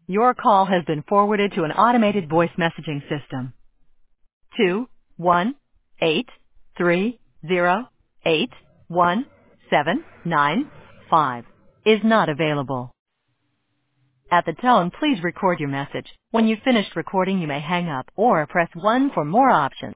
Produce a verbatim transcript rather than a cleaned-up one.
Your call has been forwarded to an automated voice messaging system. Two one eight three zero eight one seven nine five is not available. At the tone, please record your message. When you've finished recording, you may hang up or press one for more options.